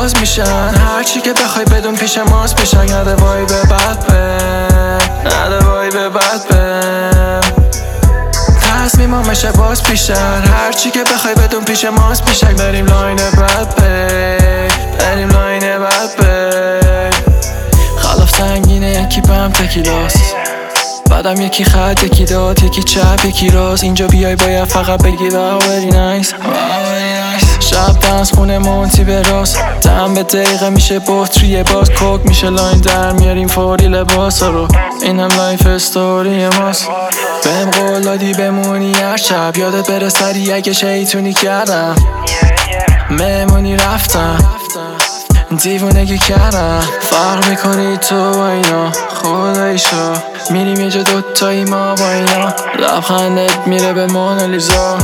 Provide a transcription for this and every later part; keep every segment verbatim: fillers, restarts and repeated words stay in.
باز میشن، هرچی که بخوای بدون پیش ماست پیشن. نده وای به بد بم، نده وای به بد بم. تصمیمامشه باز پیشن، هرچی که بخوای بدون پیش ماست پیشن. بریم لاین بد بی، بریم لاین بد بی. خلاف سنگینه یکی بهم تکیلاست، بعدم یکی خط یکی داد، یکی چپ یکی راست. اینجا بیای باید فقط بگی واو وری نایس. شب دنس خونه مونتی به راست، دم به دقیقه میشه بطریه باز. کوک میشه لاین در میاریم فوری لباس رو، اینم لایف استوری ماست. بهم قول دادی بمونی هر شب، یادت بره سری اگه شیطونی کردم. مهمونی رفتم دیوونگی کردم، فرق میکنی تو با اینا خداییشو. میریم یه جا دوتایی ما با اینا، لبخندت میره به مونالیزا.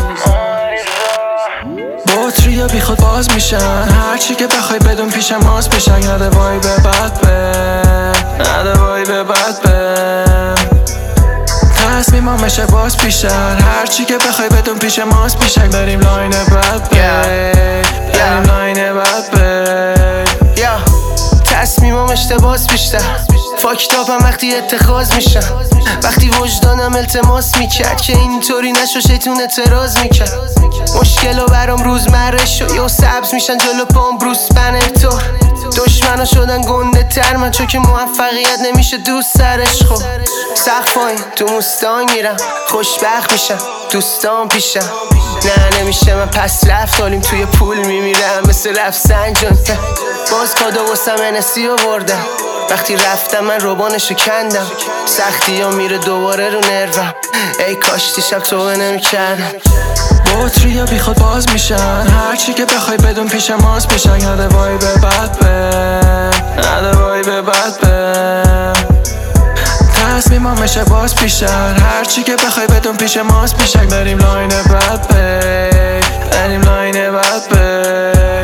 بطری بی خود باز میشن، هرچی که بخوای بدون پیش ماست پیشن. نده وای به بد بم، نده وای به بد بم. تصمیمامشه باز پیشن، هرچی که بخوای بدون پیش ماست پیشن. بریم لاین بد بم، بریم لاین بد بم. تصمیمام اشتباس بیشتر فاکتاپم وقتی اتخاذ میشن، وقتی وجدانم التماس میکرد که اینطوری نشو شیطون اعتراض میکرد. مشکل و برام روزمره شو یا سبز میشن جلو پام بروس بنر. دشمنا شدن گنده تر من، چون که موفقیت نمیشه دوست سرش. خب سقفای تو موستان میرم، خوشبخت میشم دوستان پیشم. نه نمیشه من پس رفت، حالیم توی پول میمیرم مثل رفسنجان. باز کادو واسم انسی آوردم، وقتی رفتم من روبانشو کندم. سختی ها میره دوباره رو نروم، ای کاش دیشب توبه نمیکردم. بطری بی خود باز میشن، هرچی که بخوای بدون پیش ماست پیشن. نده وای به بد بم، نده وای به بد بم. تصمیمامشه باز پیشن، هرچی که بخوای بدون پیش ماست پیشن. بریم لاین بد بی، بریم لاین بد بی.